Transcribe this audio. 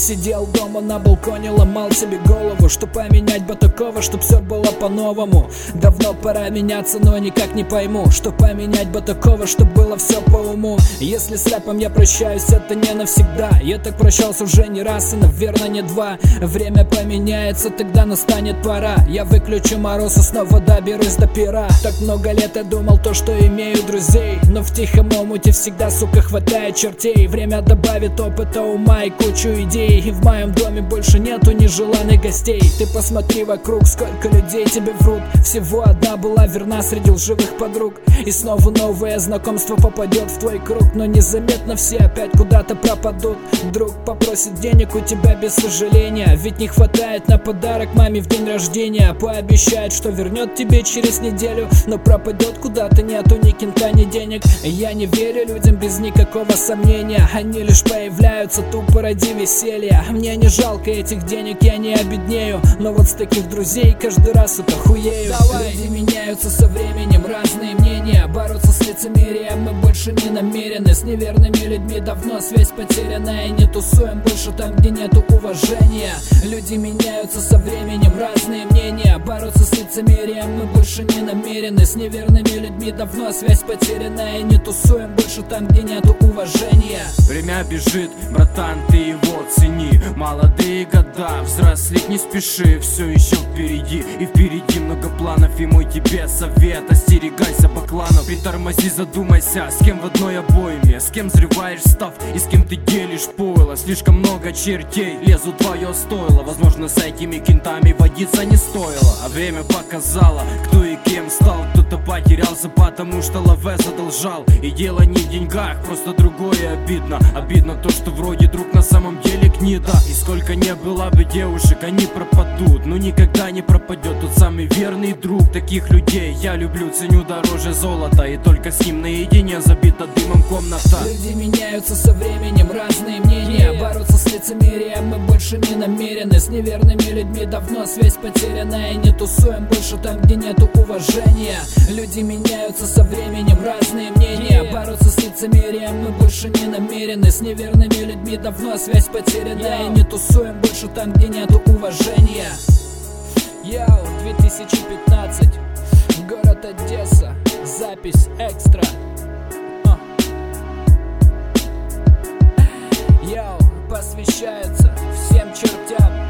Сидел дома на балконе, ломал себе голову, что поменять бы такого, чтоб все было по-новому. Давно пора меняться, но никак не пойму, что поменять бы такого, чтоб было все по уму. Если с рэпом я прощаюсь, это не навсегда. Я так прощался уже не раз и, наверное, не два. Время поменяется, тогда настанет пора. Я выключу мороз и снова доберусь до пера. Так много лет я думал то, что имею друзей, но в тихом омуте всегда, сука, хватает чертей. Время добавит опыта, ума и кучу идей, и в моем доме больше нету нежеланных гостей. Ты посмотри вокруг, сколько людей тебе врут. Всего одна была верна среди лживых подруг. И снова новое знакомство попадет в твой круг, но незаметно все опять куда-то пропадут. Друг попросит денег у тебя без сожаления, ведь не хватает на подарок маме в день рождения. Пообещает, что вернет тебе через неделю, но пропадет куда-то, нету ни кента, ни денег. Я не верю людям без никакого сомнения, они лишь появляются тупо ради веселья. Мне не жалко этих денег, я не обеднею, но вот с таких друзей каждый раз, сука, хуею. Давай. Люди меняются со временем, разные мнения, бороться с лицемерием мы больше не намерены. С неверными людьми давно связь потеряна, и не тусуем больше там, где нету уважения. Люди меняются со временем, разные мнения, бороться с лицемерием мы больше не намерены. С неверными людьми давно связь потеряна, и не тусуем больше там, где нету уважения. Время бежит, братан, ты его цени. Молодые года, взрослеть не спеши, все еще впереди. И впереди много планов, и мой тебе совет: остерегайся бакланов. Притормози, задумайся, с кем в одной обойме, с кем взрываешь став и с кем ты делишь пойло. Слишком много чертей лезут в твое стойло, возможно, с этими кентами водиться не стоило. А время показало, кто и кем стал. Кто-то потерялся, потому что лаве задолжал. И дело не в деньгах, просто другое обидно. Обидно то, что вроде друг на самом деле гнида. И сколько не было бы девушек, они пропадут, но никогда не пропадет тот самый верный друг. Таких людей я люблю, ценю дороже золота, и только с ним наедине забита дымом комната. Люди меняются со временем, разные мнения, бороться с лицемерием мы больше не намерены. С неверными людьми давно связь потеряна, и не тусуем больше там, где нету уважения. Люди меняются со временем, разные мнения, бороться с лицемерием мы больше не намерены. С неверными людьми давно связь потеряна, и не тусуем больше там, где нету уважения. Йоу, 2015, город Одесса, запись экстра. Йоу, посвящается всем чертям.